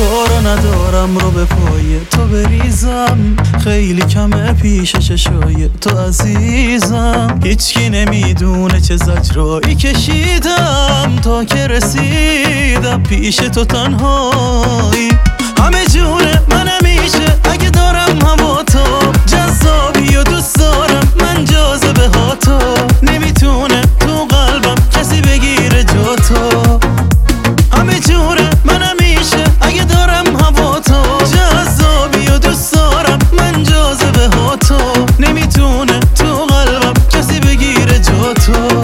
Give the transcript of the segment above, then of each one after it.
تو رو ندارم رو به پای تو بریزم، خیلی کمه پیش چشای تو عزیزم. هیچکی نمیدونه چه زجرایی کشیدم تا که رسیدم پیش تو تنهایی. همه جونه من همیشه اگه دارم هوا تو، جذابی و دوست دارم من جاذبه ها تو. نمیتونه تو قلبم کسی بگیره جا تو. همه جونه من همیشه اگه دارم هوا تو، جذابی و دوست دارم من جاذبه ها تو. نمیتونه تو قلبم کسی بگیره جا تو.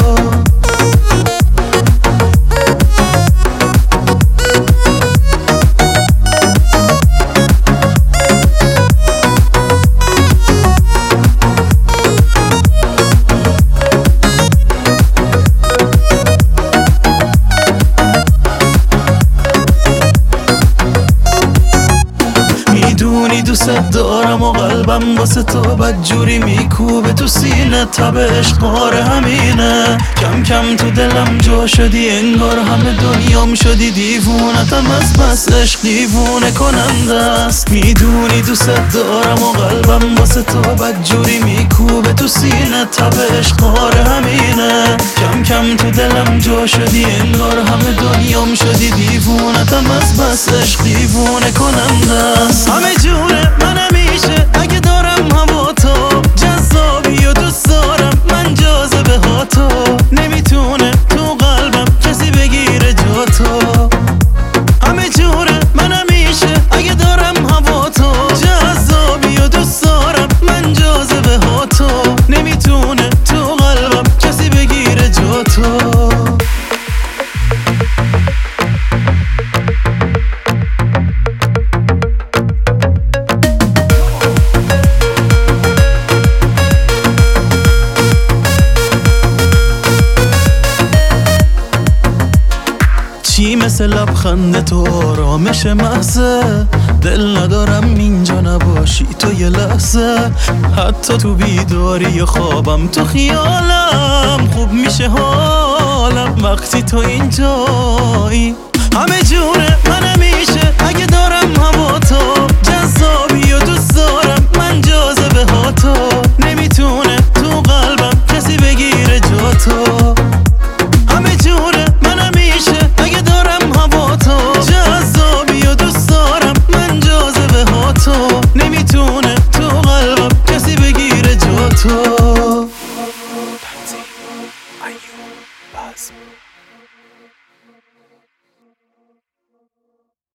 دوست دارم و قلبم واسه تو بدجوری میکوبه تو سینه. تب عشقاره همینه، کم کم تو دلم جا شدی، انگار همه دنیام شدی دیوونتم از بس عشق دیوونه کننده است. میدونی دوست دارم و قلبم واسه تو بدجوری میکوبه تو سینه. تب عشقاره همینه، کم کم تو دلم جا شدی، انگار همه دنیام شدی دیوونتم از بس عشق دیوونه کننده است. همه جونه من همیشه اگه دارم هوا تو، جذابی و دوست دارم من جاذبه ها تو. نمیتونه تو قلبم کسی بگیره جا تو. همه جونه من همیشه اگه دارم هوا تو، جذابی و دوست دارم من جاذبه ها تو. نمیتونه تو قلبم کسی بگیره جا تو. چی مثل لبخند تو آرامش محضه، دل ندارم اینجا نباشی تو یه لحظه. حتی تو بیداری خوابم تو خیالم خوب میشه حالم وقتی تو اینجایی. همه جونه من